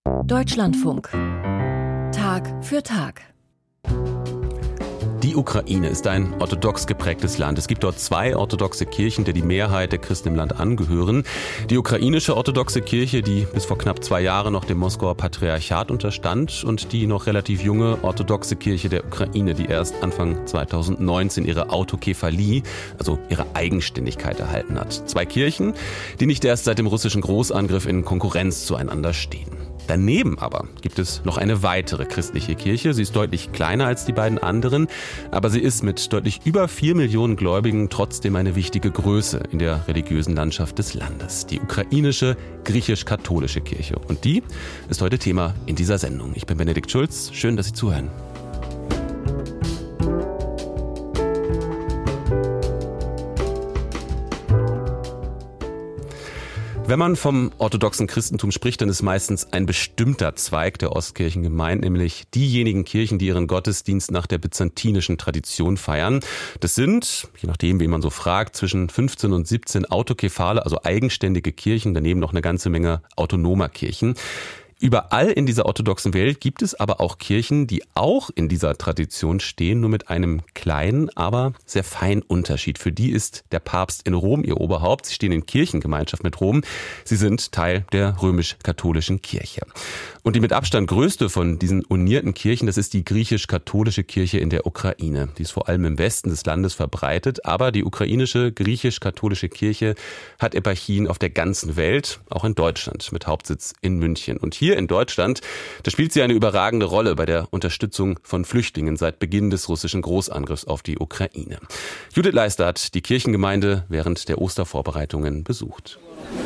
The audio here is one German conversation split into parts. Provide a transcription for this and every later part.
Deutschlandfunk. Tag für Tag. Die Ukraine ist ein orthodox geprägtes Land. Es gibt dort 2 orthodoxe Kirchen, der die Mehrheit der Christen im Land angehören. Die ukrainische orthodoxe Kirche, die bis vor knapp 2 Jahren noch dem Moskauer Patriarchat unterstand, und die noch relativ junge orthodoxe Kirche der Ukraine, die erst Anfang 2019 ihre Autokephalie, also ihre Eigenständigkeit erhalten hat. 2 Kirchen, die nicht erst seit dem russischen Großangriff in Konkurrenz zueinander stehen. Daneben aber gibt es noch eine weitere christliche Kirche. Sie ist deutlich kleiner als die beiden anderen, aber sie ist mit deutlich über 4 Millionen Gläubigen trotzdem eine wichtige Größe in der religiösen Landschaft des Landes. Die ukrainische griechisch-katholische Kirche. Und die ist heute Thema in dieser Sendung. Ich bin Benedikt Schulz. Schön, dass Sie zuhören. Wenn man vom orthodoxen Christentum spricht, dann ist meistens ein bestimmter Zweig der Ostkirchen gemeint, nämlich diejenigen Kirchen, die ihren Gottesdienst nach der byzantinischen Tradition feiern. Das sind, je nachdem, wen man so fragt, zwischen 15 und 17 autokephale, also eigenständige Kirchen, daneben noch eine ganze Menge autonomer Kirchen. Überall in dieser orthodoxen Welt gibt es aber auch Kirchen, die auch in dieser Tradition stehen, nur mit einem kleinen, aber sehr feinen Unterschied. Für die ist der Papst in Rom ihr Oberhaupt. Sie stehen in Kirchengemeinschaft mit Rom. Sie sind Teil der römisch-katholischen Kirche. Und die mit Abstand größte von diesen unierten Kirchen, das ist die griechisch-katholische Kirche in der Ukraine. Die ist vor allem im Westen des Landes verbreitet, aber die ukrainische griechisch-katholische Kirche hat Eparchien auf der ganzen Welt, auch in Deutschland, mit Hauptsitz in München. Und hier in Deutschland, da spielt sie eine überragende Rolle bei der Unterstützung von Flüchtlingen seit Beginn des russischen Großangriffs auf die Ukraine. Judith Leister hat die Kirchengemeinde während der Ostervorbereitungen besucht.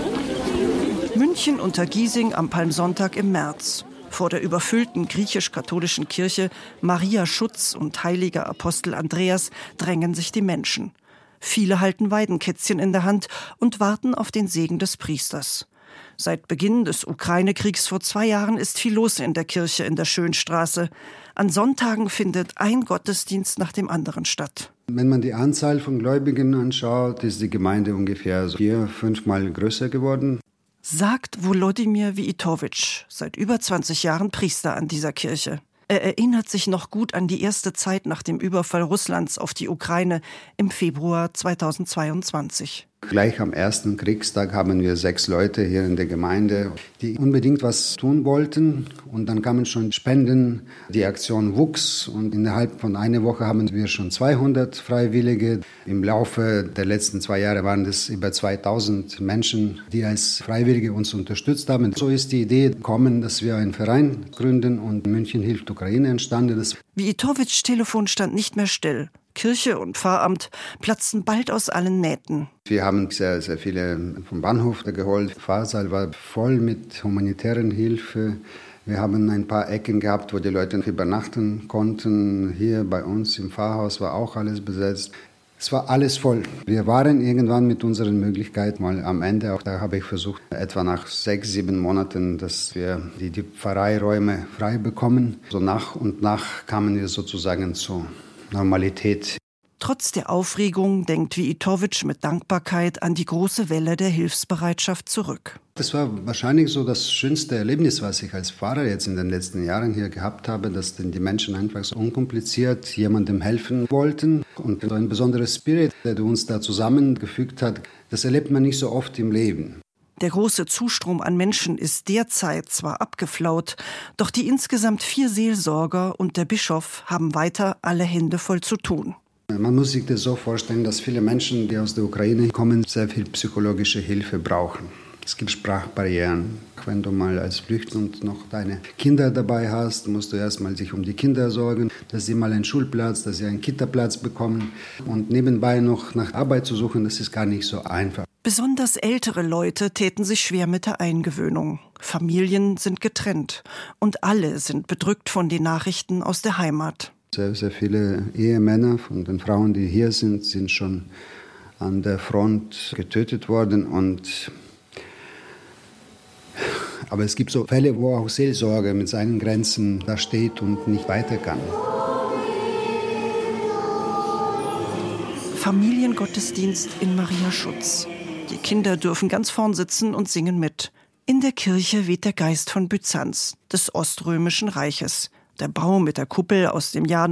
München unter Giesing am Palmsonntag im März. Vor der überfüllten griechisch-katholischen Kirche Maria Schutz und heiliger Apostel Andreas drängen sich die Menschen. Viele halten Weidenkätzchen in der Hand und warten auf den Segen des Priesters. Seit Beginn des Ukraine-Kriegs vor 2 Jahren ist viel los in der Kirche in der Schönstraße. An Sonntagen findet ein Gottesdienst nach dem anderen statt. Wenn man die Anzahl von Gläubigen anschaut, ist die Gemeinde ungefähr 4-5 Mal größer geworden. Sagt Volodymyr Wiitowitsch, seit über 20 Jahren Priester an dieser Kirche. Er erinnert sich noch gut an die erste Zeit nach dem Überfall Russlands auf die Ukraine im Februar 2022. Gleich am ersten Kriegstag haben wir 6 Leute hier in der Gemeinde, die unbedingt was tun wollten. Und dann kamen schon Spenden. Die Aktion wuchs und innerhalb von einer Woche haben wir schon 200 Freiwillige. Im Laufe der letzten 2 Jahre waren es über 2000 Menschen, die als Freiwillige uns unterstützt haben. So ist die Idee gekommen, dass wir einen Verein gründen und München hilft Ukraine entstanden ist. Wiitowitschs Telefon stand nicht mehr still. Kirche und Pfarramt platzten bald aus allen Nähten. Wir haben sehr, sehr viele vom Bahnhof geholt. Der Pfarrsaal war voll mit humanitären Hilfe. Wir haben ein paar Ecken gehabt, wo die Leute übernachten konnten. Hier bei uns im Pfarrhaus war auch alles besetzt. Es war alles voll. Wir waren irgendwann mit unseren Möglichkeiten mal am Ende. Auch da habe ich versucht, etwa nach 6-7 Monaten, dass wir die Pfarreiräume frei bekommen. So nach und nach kamen wir sozusagen zur Normalität. Trotz der Aufregung denkt Wiitowitsch mit Dankbarkeit an die große Welle der Hilfsbereitschaft zurück. Das war wahrscheinlich so das schönste Erlebnis, was ich als Pfarrer jetzt in den letzten Jahren hier gehabt habe, dass die Menschen einfach so unkompliziert jemandem helfen wollten. Und so ein besonderes Spirit, der uns da zusammengefügt hat, das erlebt man nicht so oft im Leben. Der große Zustrom an Menschen ist derzeit zwar abgeflaut, doch die insgesamt 4 Seelsorger und der Bischof haben weiter alle Hände voll zu tun. Man muss sich das so vorstellen, dass viele Menschen, die aus der Ukraine kommen, sehr viel psychologische Hilfe brauchen. Es gibt Sprachbarrieren. Wenn du mal als Flüchtling noch deine Kinder dabei hast, musst du erstmal sich um die Kinder sorgen, dass sie mal einen Schulplatz, dass sie einen Kitaplatz bekommen. Und nebenbei noch nach Arbeit zu suchen, das ist gar nicht so einfach. Besonders ältere Leute täten sich schwer mit der Eingewöhnung. Familien sind getrennt und alle sind bedrückt von den Nachrichten aus der Heimat. Sehr, sehr viele Ehemänner von den Frauen, die hier sind schon an der Front getötet worden. Aber es gibt so Fälle, wo auch Seelsorge mit seinen Grenzen da steht und nicht weiter kann. Familiengottesdienst in Maria Schutz. Die Kinder dürfen ganz vorn sitzen und singen mit. In der Kirche weht der Geist von Byzanz, des Oströmischen Reiches. Der Bau mit der Kuppel aus dem Jahr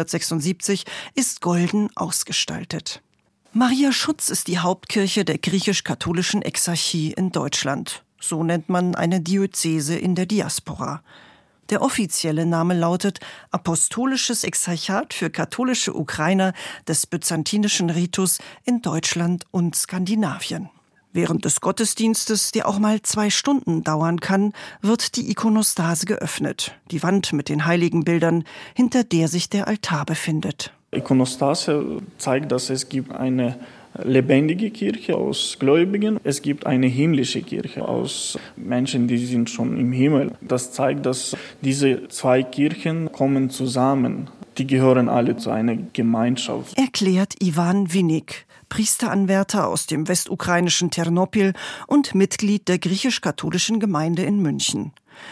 1976 ist golden ausgestaltet. Maria Schutz ist die Hauptkirche der griechisch-katholischen Exarchie in Deutschland. So nennt man eine Diözese in der Diaspora. Der offizielle Name lautet Apostolisches Exarchat für katholische Ukrainer des byzantinischen Ritus in Deutschland und Skandinavien. Während des Gottesdienstes, der auch mal 2 Stunden dauern kann, wird die Ikonostase geöffnet, die Wand mit den Heiligenbildern, hinter der sich der Altar befindet. Ikonostase zeigt, dass es gibt eine lebendige Kirche aus Gläubigen, es gibt eine himmlische Kirche aus Menschen, die sind schon im Himmel. Das zeigt, dass diese 2 Kirchen kommen zusammen. Die gehören alle zu einer Gemeinschaft. Erklärt Iwan Winnig, Priesteranwärter aus dem westukrainischen Ternopil und Mitglied der griechisch-katholischen Gemeinde in München.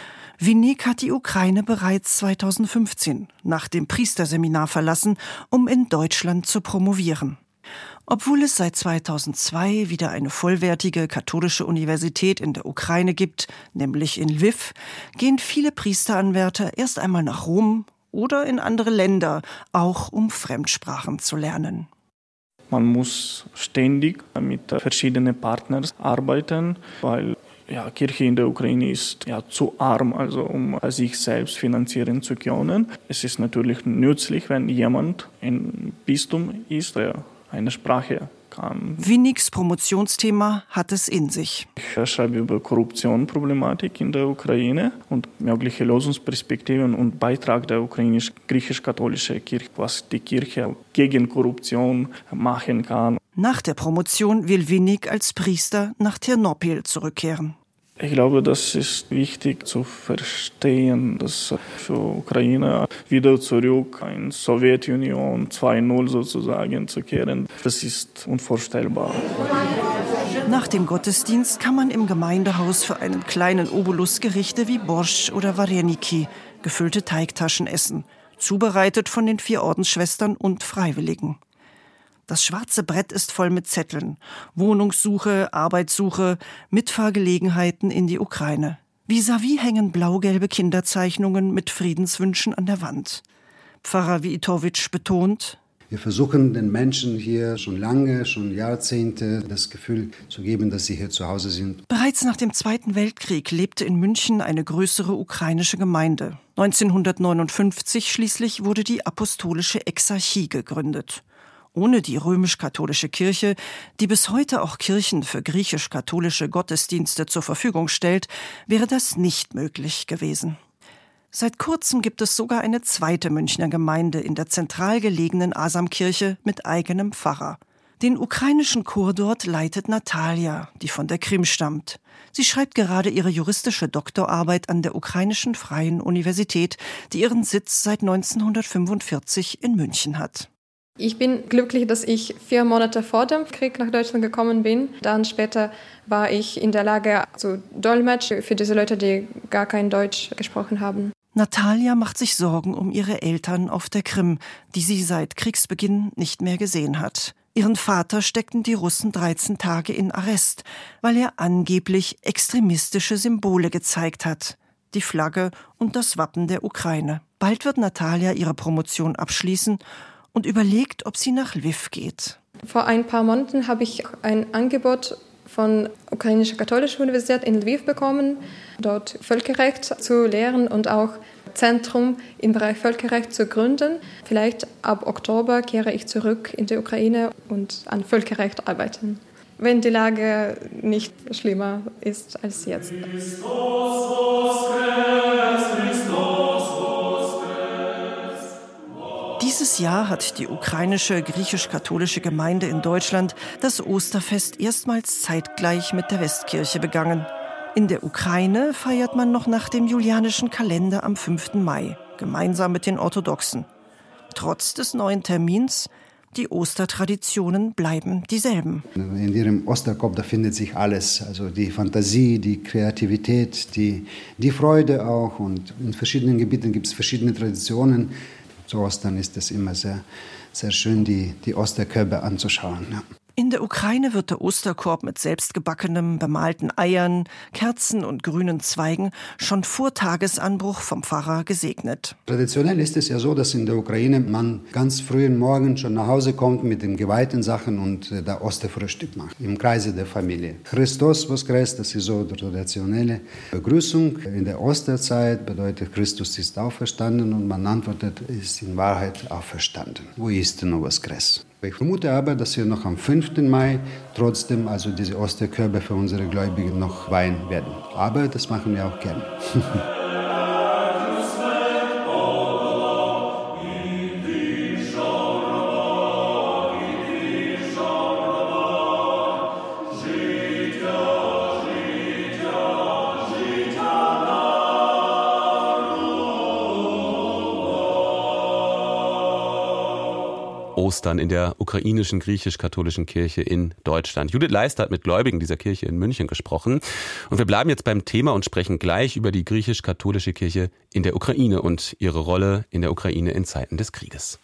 Winnig hat die Ukraine bereits 2015 nach dem Priesterseminar verlassen, um in Deutschland zu promovieren. Obwohl es seit 2002 wieder eine vollwertige katholische Universität in der Ukraine gibt, nämlich in Lviv, gehen viele Priesteranwärter erst einmal nach Rom oder in andere Länder, auch um Fremdsprachen zu lernen. Man muss ständig mit verschiedenen Partnern arbeiten, weil Kirche in der Ukraine ist zu arm, also um sich selbst finanzieren zu können. Es ist natürlich nützlich, wenn jemand im Bistum ist, der eine Sprache kann. Winnigs Promotionsthema hat es in sich. Ich schreibe über Korruptionsproblematik in der Ukraine und mögliche Lösungsperspektiven und Beitrag der ukrainisch-griechisch-katholischen Kirche, was die Kirche gegen Korruption machen kann. Nach der Promotion will Winnig als Priester nach Ternopil zurückkehren. Ich glaube, das ist wichtig zu verstehen, dass für Ukraine wieder zurück in Sowjetunion 2.0 sozusagen zu kehren, das ist unvorstellbar. Nach dem Gottesdienst kann man im Gemeindehaus für einen kleinen Obolus Gerichte wie Borscht oder Wareniki, gefüllte Teigtaschen essen, zubereitet von den 4 Ordensschwestern und Freiwilligen. Das schwarze Brett ist voll mit Zetteln, Wohnungssuche, Arbeitssuche, Mitfahrgelegenheiten in die Ukraine. Vis-à-vis hängen blau-gelbe Kinderzeichnungen mit Friedenswünschen an der Wand. Pfarrer Witowitsch betont: Wir versuchen den Menschen hier schon lange, schon Jahrzehnte, das Gefühl zu geben, dass sie hier zu Hause sind. Bereits nach dem Zweiten Weltkrieg lebte in München eine größere ukrainische Gemeinde. 1959 schließlich wurde die Apostolische Exarchie gegründet. Ohne die römisch-katholische Kirche, die bis heute auch Kirchen für griechisch-katholische Gottesdienste zur Verfügung stellt, wäre das nicht möglich gewesen. Seit kurzem gibt es sogar eine zweite Münchner Gemeinde in der zentral gelegenen Asamkirche mit eigenem Pfarrer. Den ukrainischen Chor dort leitet Natalia, die von der Krim stammt. Sie schreibt gerade ihre juristische Doktorarbeit an der Ukrainischen Freien Universität, die ihren Sitz seit 1945 in München hat. Ich bin glücklich, dass ich 4 Monate vor dem Krieg nach Deutschland gekommen bin. Dann später war ich in der Lage zu dolmetschen für diese Leute, die gar kein Deutsch gesprochen haben. Natalia macht sich Sorgen um ihre Eltern auf der Krim, die sie seit Kriegsbeginn nicht mehr gesehen hat. Ihren Vater steckten die Russen 13 Tage in Arrest, weil er angeblich extremistische Symbole gezeigt hat. Die Flagge und das Wappen der Ukraine. Bald wird Natalia ihre Promotion abschließen und überlegt, ob sie nach Lviv geht. Vor ein paar Monaten habe ich ein Angebot von Ukrainischer Katholischer Universität in Lviv bekommen, dort Völkerrecht zu lehren und auch Zentrum im Bereich Völkerrecht zu gründen. Vielleicht ab Oktober kehre ich zurück in die Ukraine und an Völkerrecht arbeiten, wenn die Lage nicht schlimmer ist als jetzt. Dieses Jahr hat die ukrainische griechisch-katholische Gemeinde in Deutschland das Osterfest erstmals zeitgleich mit der Westkirche begangen. In der Ukraine feiert man noch nach dem julianischen Kalender am 5. Mai, gemeinsam mit den Orthodoxen. Trotz des neuen Termins, die Ostertraditionen bleiben dieselben. In ihrem Osterkopf, da findet sich alles, also die Fantasie, die Kreativität, die Freude auch. Und in verschiedenen Gebieten gibt es verschiedene Traditionen. Zu Ostern ist es immer sehr, sehr schön, die Osterkörbe anzuschauen. Ja. In der Ukraine wird der Osterkorb mit selbstgebackenem, bemalten Eiern, Kerzen und grünen Zweigen schon vor Tagesanbruch vom Pfarrer gesegnet. Traditionell ist es ja so, dass in der Ukraine man ganz frühen Morgen schon nach Hause kommt mit den geweihten Sachen und da Osterfrühstück macht, im Kreise der Familie. Christos Voskres, das ist so die traditionelle Begrüßung. In der Osterzeit bedeutet, Christus ist auferstanden und man antwortet, ist in Wahrheit auferstanden. Wo ist denn Voskres? Ich vermute aber, dass wir noch am 5. Mai trotzdem also diese Osterkörbe für unsere Gläubigen noch weihen werden. Aber das machen wir auch gerne. Ostern in der ukrainischen griechisch-katholischen Kirche in Deutschland. Judith Leister hat mit Gläubigen dieser Kirche in München gesprochen. Und wir bleiben jetzt beim Thema und sprechen gleich über die griechisch-katholische Kirche in der Ukraine und ihre Rolle in der Ukraine in Zeiten des Krieges.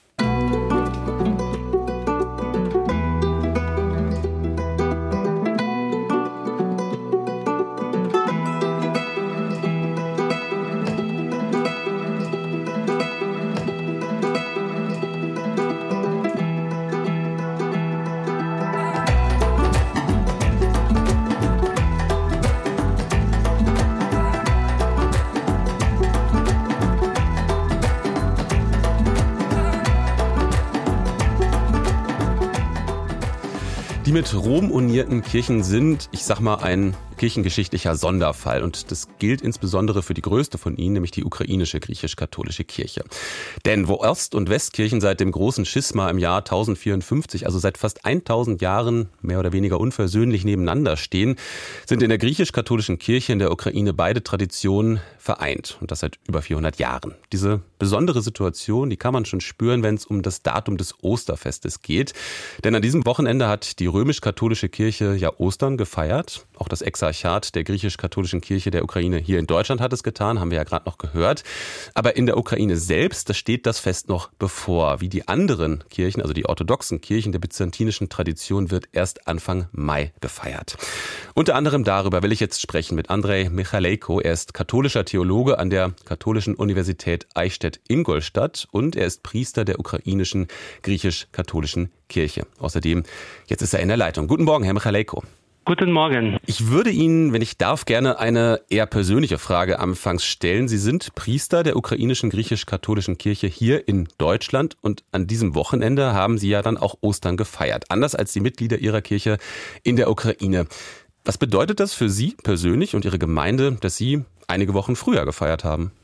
Die mit Rom unierten Kirchen sind, ich sag mal, ein kirchengeschichtlicher Sonderfall. Und das gilt insbesondere für die größte von ihnen, nämlich die ukrainische griechisch-katholische Kirche. Denn wo Ost- und Westkirchen seit dem großen Schisma im Jahr 1054, also seit fast 1000 Jahren mehr oder weniger unversöhnlich nebeneinander stehen, sind in der griechisch-katholischen Kirche in der Ukraine beide Traditionen vereint. Und das seit über 400 Jahren. Diese besondere Situation, die kann man schon spüren, wenn es um das Datum des Osterfestes geht. Denn an diesem Wochenende hat die römisch-katholische Kirche ja Ostern gefeiert. Auch das Exarchat der griechisch-katholischen Kirche der Ukraine hier in Deutschland hat es getan, haben wir ja gerade noch gehört. Aber in der Ukraine selbst, da steht das Fest noch bevor. Wie die anderen Kirchen, also die orthodoxen Kirchen der byzantinischen Tradition, wird erst Anfang Mai gefeiert. Unter anderem darüber will ich jetzt sprechen mit Andrei Michalejko. Er ist katholischer Theologe an der Katholischen Universität Eichstätt-Ingolstadt und er ist Priester der ukrainischen griechisch-katholischen Kirche. Außerdem, jetzt ist er in der Leitung. Guten Morgen, Herr Michalejko. Guten Morgen. Ich würde Ihnen, wenn ich darf, gerne eine eher persönliche Frage anfangs stellen. Sie sind Priester der ukrainischen griechisch-katholischen Kirche hier in Deutschland und an diesem Wochenende haben Sie ja dann auch Ostern gefeiert, anders als die Mitglieder Ihrer Kirche in der Ukraine. Was bedeutet das für Sie persönlich und Ihre Gemeinde, dass Sie einige Wochen früher gefeiert haben?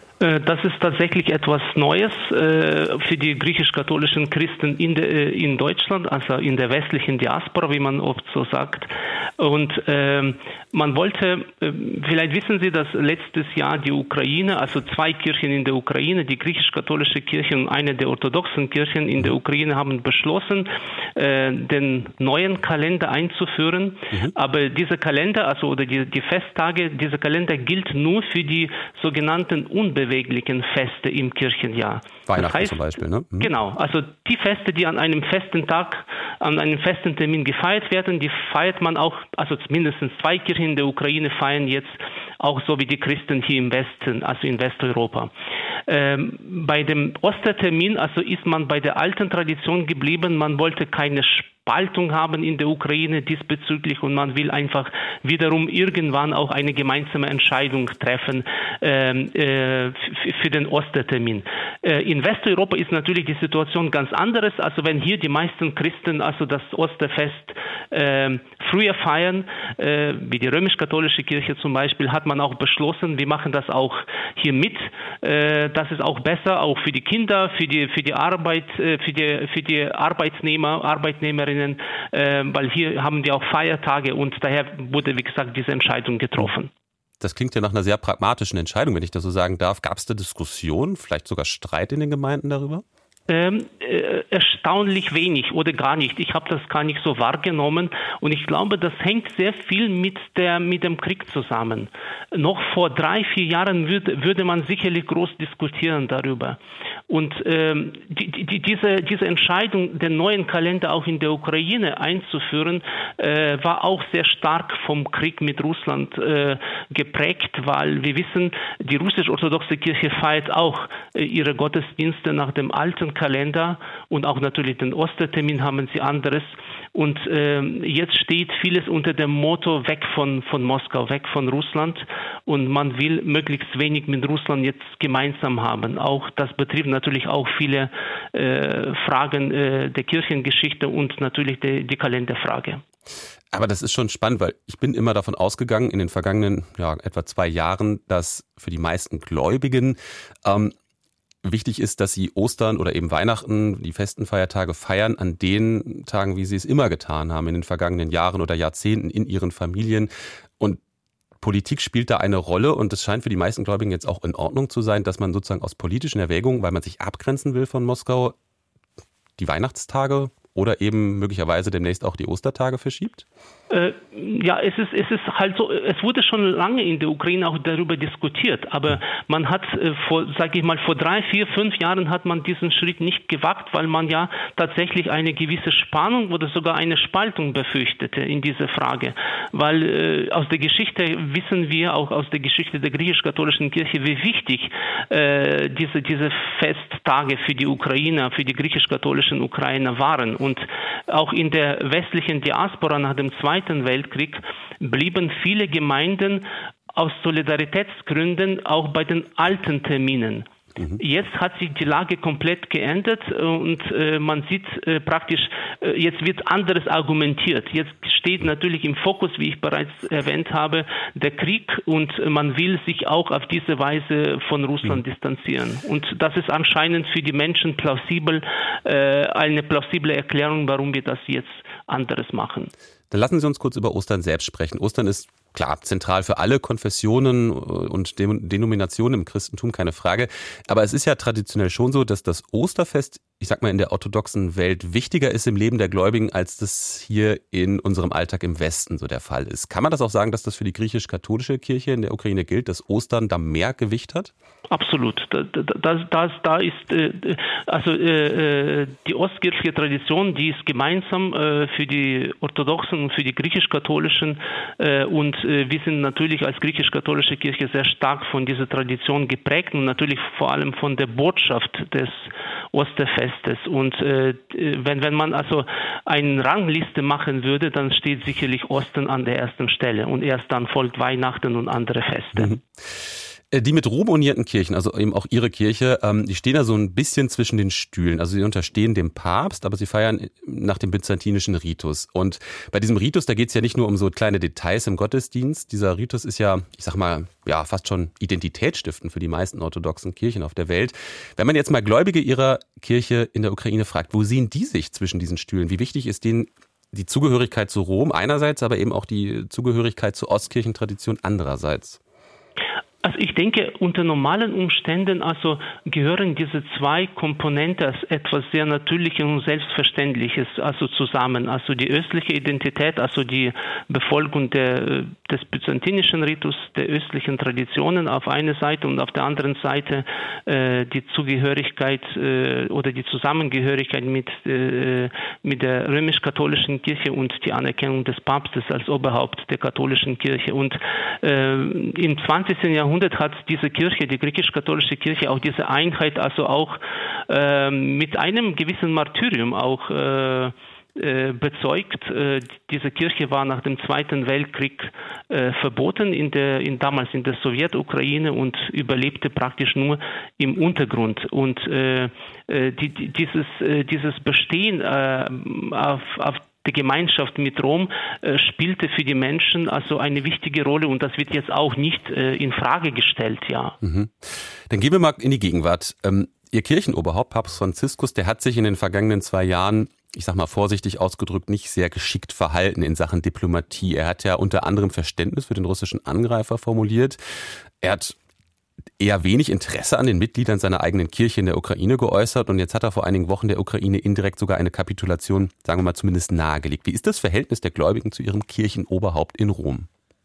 Das ist tatsächlich etwas Neues für die griechisch-katholischen Christen in Deutschland, also in der westlichen Diaspora, wie man oft so sagt. Und man wollte, vielleicht wissen Sie, dass letztes Jahr die Ukraine, also zwei Kirchen in der Ukraine, die griechisch-katholische Kirche und eine der orthodoxen Kirchen in der Ukraine haben beschlossen, den neuen Kalender einzuführen. Aber dieser Kalender, also oder die Festtage, dieser Kalender gilt nur für die sogenannten unbeweglichen Feste im Kirchenjahr. Weihnachten das heißt, zum Beispiel, ne? Genau, also die Feste, die an einem festen Tag, an einem festen Termin gefeiert werden, die feiert man auch, also mindestens zwei Kirchen in der Ukraine feiern jetzt auch so wie die Christen hier im Westen, also in Westeuropa. Bei dem Ostertermin, also ist man bei der alten Tradition geblieben, man wollte keine Spaltung haben in der Ukraine diesbezüglich und man will einfach wiederum irgendwann auch eine gemeinsame Entscheidung treffen für den Ostertermin. In Westeuropa ist natürlich die Situation ganz anderes. Also wenn hier die meisten Christen also das Osterfest früher feiern, wie die römisch-katholische Kirche zum Beispiel, hat man auch beschlossen, wir machen das auch hier mit. Das ist auch besser, auch für die Kinder, für die Arbeit, für die Arbeitnehmerinnen, weil hier haben wir auch Feiertage und daher wurde, wie gesagt, diese Entscheidung getroffen. Das klingt ja nach einer sehr pragmatischen Entscheidung, wenn ich das so sagen darf. Gab es da Diskussionen, vielleicht sogar Streit in den Gemeinden darüber? Erstaunlich wenig oder gar nicht. Ich habe das gar nicht so wahrgenommen und ich glaube, das hängt sehr viel mit dem Krieg zusammen. Noch vor 3-4 Jahren würde man sicherlich groß diskutieren darüber. Und diese Entscheidung, den neuen Kalender auch in der Ukraine einzuführen, war auch sehr stark vom Krieg mit Russland geprägt, weil wir wissen, die russisch-orthodoxe Kirche feiert auch ihre Gottesdienste nach dem alten Kalender und auch natürlich den Ostertermin haben sie anderes. Und jetzt steht vieles unter dem Motto weg von Moskau, weg von Russland, und man will möglichst wenig mit Russland jetzt gemeinsam haben. Auch das betrifft natürlich auch viele Fragen der Kirchengeschichte und natürlich die Kalenderfrage. Aber das ist schon spannend, weil ich bin immer davon ausgegangen, in den vergangenen etwa 2 Jahren, dass für die meisten Gläubigen wichtig ist, dass sie Ostern oder eben Weihnachten, die festen Feiertage feiern an den Tagen, wie sie es immer getan haben in den vergangenen Jahren oder Jahrzehnten in ihren Familien. Und Politik spielt da eine Rolle, und es scheint für die meisten Gläubigen jetzt auch in Ordnung zu sein, dass man sozusagen aus politischen Erwägungen, weil man sich abgrenzen will von Moskau, die Weihnachtstage oder eben möglicherweise demnächst auch die Ostertage verschiebt? Ja, es ist halt so, es wurde schon lange in der Ukraine auch darüber diskutiert, aber man hat vor 3, 4, 5 Jahren hat man diesen Schritt nicht gewagt, weil man ja tatsächlich eine gewisse Spannung oder sogar eine Spaltung befürchtete in dieser Frage, weil aus der Geschichte wissen wir, auch aus der Geschichte der griechisch-katholischen Kirche, wie wichtig diese Festtage für die Ukrainer, für die griechisch-katholischen Ukrainer waren, und auch in der westlichen Diaspora nach dem Zweiten Weltkrieg blieben viele Gemeinden aus Solidaritätsgründen auch bei den alten Terminen. Jetzt hat sich die Lage komplett geändert, und man sieht praktisch, jetzt wird anderes argumentiert. Jetzt steht natürlich im Fokus, wie ich bereits erwähnt habe, der Krieg, und man will sich auch auf diese Weise von Russland distanzieren. Und das ist anscheinend für die Menschen eine plausible Erklärung, warum wir das jetzt anderes machen. Dann lassen Sie uns kurz über Ostern selbst sprechen. Ostern ist klar zentral für alle Konfessionen und Denominationen im Christentum, keine Frage. Aber es ist ja traditionell schon so, dass das Osterfest, ich sag mal, in der orthodoxen Welt wichtiger ist im Leben der Gläubigen, als das hier in unserem Alltag im Westen so der Fall ist. Kann man das auch sagen, dass das für die griechisch-katholische Kirche in der Ukraine gilt, dass Ostern da mehr Gewicht hat? Absolut. Da ist die ostkirchliche Tradition, die ist gemeinsam für die orthodoxen und für die griechisch-katholischen, und wir sind natürlich als griechisch-katholische Kirche sehr stark von dieser Tradition geprägt und natürlich vor allem von der Botschaft des Osterfestes. Und wenn man also eine Rangliste machen würde, dann steht sicherlich Ostern an der ersten Stelle, und erst dann folgt Weihnachten und andere Feste. Die mit Rom unierten Kirchen, also eben auch Ihre Kirche, die stehen da so ein bisschen zwischen den Stühlen. Also sie unterstehen dem Papst, aber sie feiern nach dem byzantinischen Ritus. Und bei diesem Ritus, da geht es ja nicht nur um so kleine Details im Gottesdienst. Dieser Ritus ist ja, ich sag mal, ja fast schon identitätsstiftend für die meisten orthodoxen Kirchen auf der Welt. Wenn man jetzt mal Gläubige Ihrer Kirche in der Ukraine fragt, wo sehen die sich zwischen diesen Stühlen? Wie wichtig ist denen die Zugehörigkeit zu Rom einerseits, aber eben auch die Zugehörigkeit zur Ostkirchentradition andererseits? Also ich denke, unter normalen Umständen gehören diese zwei Komponenten als etwas sehr Natürliches und Selbstverständliches zusammen. Also die östliche Identität, also die Befolgung des byzantinischen Ritus, der östlichen Traditionen auf einer Seite, und auf der anderen Seite die Zugehörigkeit oder die Zusammengehörigkeit mit der römisch-katholischen Kirche und die Anerkennung des Papstes als Oberhaupt der katholischen Kirche. Und im 20. Jahrhundert hat diese Kirche, die griechisch-katholische Kirche, auch diese Einheit auch mit einem gewissen Martyrium auch bezeugt. Diese Kirche war nach dem Zweiten Weltkrieg verboten damals in der Sowjetukraine und überlebte praktisch nur im Untergrund. Und dieses Bestehen auf die Gemeinschaft mit Rom spielte für die Menschen eine wichtige Rolle, und das wird jetzt auch nicht in Frage gestellt, ja. Dann gehen wir mal in die Gegenwart. Ihr Kirchenoberhaupt, Papst Franziskus, der hat sich in den vergangenen 2 Jahren, ich sag mal vorsichtig ausgedrückt, nicht sehr geschickt verhalten in Sachen Diplomatie. Er hat ja unter anderem Verständnis für den russischen Angreifer formuliert. Er hat eher wenig Interesse an den Mitgliedern seiner eigenen Kirche in der Ukraine geäußert, und jetzt hat er vor einigen Wochen der Ukraine indirekt sogar eine Kapitulation, sagen wir mal, zumindest nahegelegt. Wie ist das Verhältnis der Gläubigen zu ihrem Kirchenoberhaupt in Rom?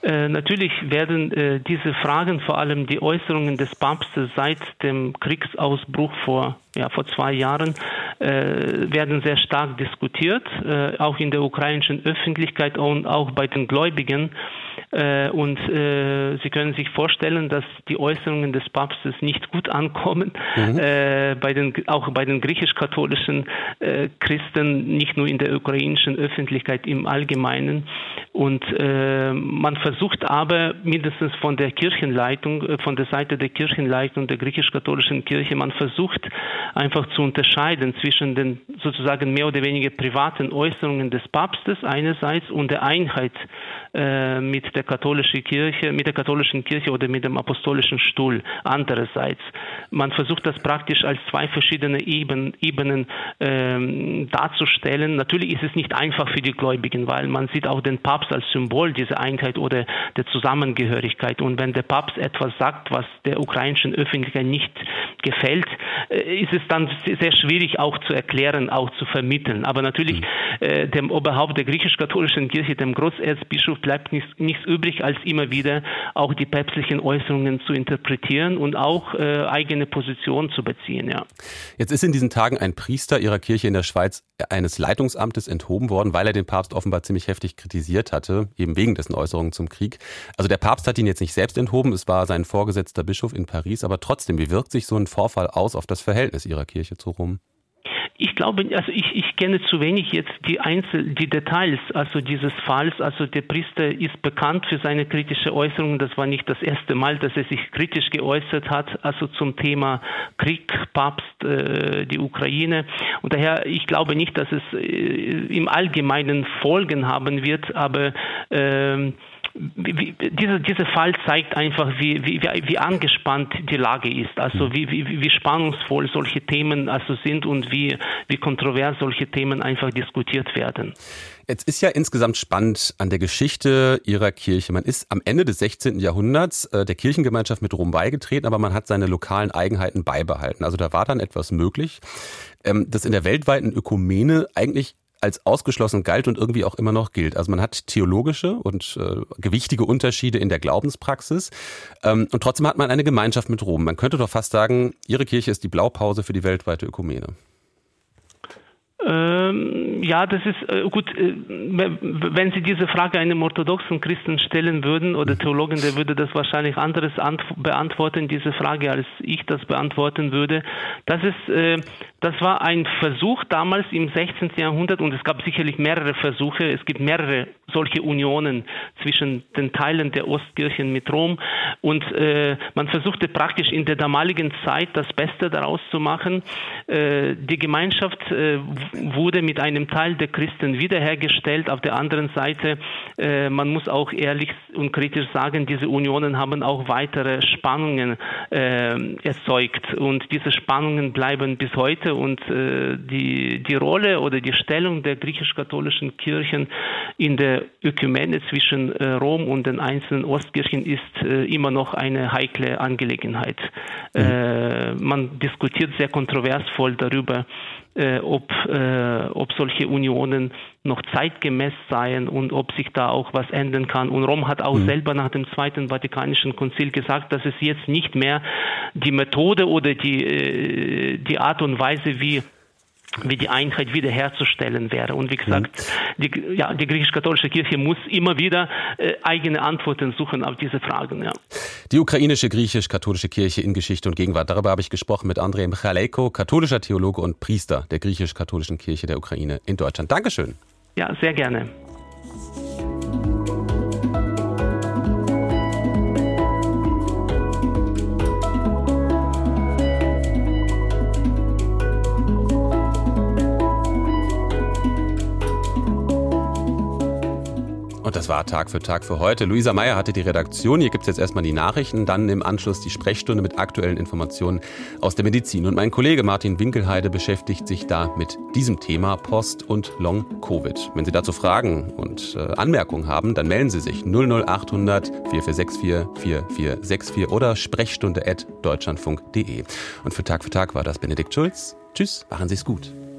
Natürlich werden diese Fragen, vor allem die Äußerungen des Papstes seit dem Kriegsausbruch vor 2 Jahren, werden sehr stark diskutiert, auch in der ukrainischen Öffentlichkeit und auch bei den Gläubigen. Und Sie können sich vorstellen, dass die Äußerungen des Papstes nicht gut ankommen, auch bei den griechisch-katholischen Christen, nicht nur in der ukrainischen Öffentlichkeit im Allgemeinen. Und man versucht aber mindestens von der Kirchenleitung, von der Seite der Kirchenleitung der griechisch-katholischen Kirche, man versucht einfach zu unterscheiden zwischen den sozusagen mehr oder weniger privaten Äußerungen des Papstes einerseits und der Einheit mit der katholischen Kirche oder mit dem apostolischen Stuhl andererseits. Man versucht das praktisch als 2 verschiedene Ebenen darzustellen. Natürlich ist es nicht einfach für die Gläubigen, weil man sieht auch den Papst als Symbol dieser Einheit oder der Zusammengehörigkeit. Und wenn der Papst etwas sagt, was der ukrainischen Öffentlichkeit nicht gefällt, ist es dann sehr schwierig auch zu erklären, auch zu vermitteln. Aber natürlich dem Oberhaupt der griechisch-katholischen Kirche, dem Großerzbischof, bleibt nichts übrig, als immer wieder auch die päpstlichen Äußerungen zu interpretieren und auch eigene Positionen zu beziehen. Ja. Jetzt ist in diesen Tagen ein Priester Ihrer Kirche in der Schweiz eines Leitungsamtes enthoben worden, weil er den Papst offenbar ziemlich heftig kritisiert hatte, eben wegen dessen Äußerungen zum Krieg. Also der Papst hat ihn jetzt nicht selbst enthoben, es war sein vorgesetzter Bischof in Paris, aber trotzdem, wie wirkt sich so ein Vorfall aus auf das Verhältnis Ihrer Kirche zu Rom? Ich glaube, also ich kenne zu wenig jetzt die Details, also dieses Falls. Also der Priester ist bekannt für seine kritische Äußerungen. Das war nicht das erste Mal, dass er sich kritisch geäußert hat, also zum Thema Krieg, Papst, die Ukraine. Und daher, ich glaube nicht, dass es im Allgemeinen Folgen haben wird, aber dieser Fall zeigt einfach, wie angespannt die Lage ist, also wie spannungsvoll solche Themen also sind und wie kontrovers solche Themen einfach diskutiert werden. Jetzt ist ja insgesamt spannend an der Geschichte Ihrer Kirche. Man ist am Ende des 16. Jahrhunderts der Kirchengemeinschaft mit Rom beigetreten, aber man hat seine lokalen Eigenheiten beibehalten. Also da war dann etwas möglich, das in der weltweiten Ökumene eigentlich als ausgeschlossen galt und irgendwie auch immer noch gilt. Also man hat theologische und gewichtige Unterschiede in der Glaubenspraxis und trotzdem hat man eine Gemeinschaft mit Rom. Man könnte doch fast sagen, Ihre Kirche ist die Blaupause für die weltweite Ökumene. Ja, das ist gut. Wenn Sie diese Frage einem orthodoxen Christen stellen würden oder Theologen, der würde das wahrscheinlich anderes beantworten, diese Frage, als ich das beantworten würde. Das war ein Versuch damals im 16. Jahrhundert und es gab sicherlich mehrere Versuche. Es gibt mehrere solche Unionen zwischen den Teilen der Ostkirchen mit Rom und man versuchte praktisch in der damaligen Zeit das Beste daraus zu machen. Die Gemeinschaft wurde mit einem Teil der Christen wiederhergestellt. Auf der anderen Seite, man muss auch ehrlich und kritisch sagen, diese Unionen haben auch weitere Spannungen erzeugt und diese Spannungen bleiben bis heute und die Rolle oder die Stellung der griechisch-katholischen Kirchen in der Ökumene zwischen Rom und den einzelnen Ostkirchen ist immer noch eine heikle Angelegenheit. Man diskutiert sehr kontroversvoll darüber, ob solche Unionen noch zeitgemäß seien und ob sich da auch was ändern kann. Und Rom hat auch selber nach dem Zweiten Vatikanischen Konzil gesagt, dass es jetzt nicht mehr die Methode oder die Art und Weise, wie die Einheit wiederherzustellen wäre. Und wie gesagt, die griechisch-katholische Kirche muss immer wieder eigene Antworten suchen auf diese Fragen. Ja. Die ukrainische griechisch-katholische Kirche in Geschichte und Gegenwart. Darüber habe ich gesprochen mit Andrei Michalejko, katholischer Theologe und Priester der griechisch-katholischen Kirche der Ukraine in Deutschland. Dankeschön. Ja, sehr gerne. Und das war Tag für Tag für heute. Luisa Meyer hatte die Redaktion. Hier gibt es jetzt erstmal die Nachrichten, dann im Anschluss die Sprechstunde mit aktuellen Informationen aus der Medizin. Und mein Kollege Martin Winkelheide beschäftigt sich da mit diesem Thema Post- und Long-Covid. Wenn Sie dazu Fragen und Anmerkungen haben, dann melden Sie sich 00800 4464 4464 oder sprechstunde@deutschlandfunk.de. Und für Tag war das Benedikt Schulz. Tschüss, machen Sie es gut.